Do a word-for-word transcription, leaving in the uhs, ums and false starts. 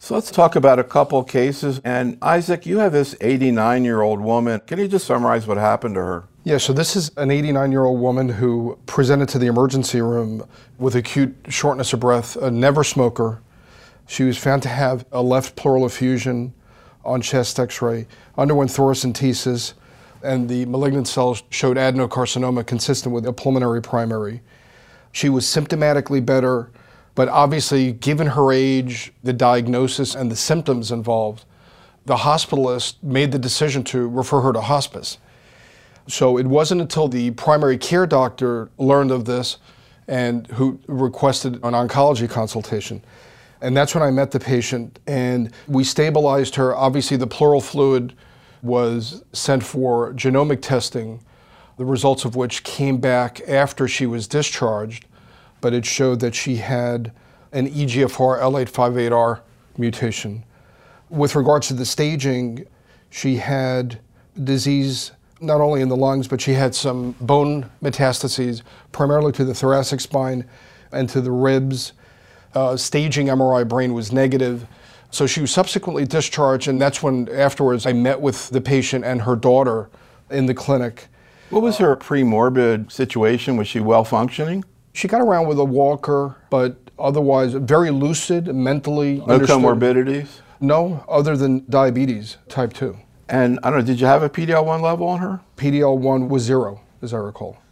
So let's talk about a couple cases. And Isaac, you have this eighty-nine-year-old woman. Can you just summarize what happened to her? Yeah, so this is an eighty-nine-year-old woman who presented to the emergency room with acute shortness of breath, a never smoker. She was found to have a left pleural effusion on chest x-ray, underwent thoracentesis, and the malignant cells showed adenocarcinoma consistent with a pulmonary primary. She was symptomatically better, but obviously, given her age, the diagnosis, and the symptoms involved, the hospitalist made the decision to refer her to hospice. So it wasn't until the primary care doctor learned of this and who requested an oncology consultation. And that's when I met the patient, and we stabilized her. Obviously, the pleural fluid was sent for genomic testing, the results of which came back after she was discharged, but it showed that she had an E G F R L eight five eight R mutation. With regards to the staging, she had disease not only in the lungs, but she had some bone metastases, primarily to the thoracic spine and to the ribs. Uh, staging M R I brain was negative. So she was subsequently discharged, and that's when afterwards I met with the patient and her daughter in the clinic. What was her pre-morbid situation? Was she well functioning? She got around with a walker, but otherwise very lucid, mentally No understood. comorbidities? No, other than diabetes, type two. And I don't know, did you have a P D L one level on her? P D L one was zero, as I recall.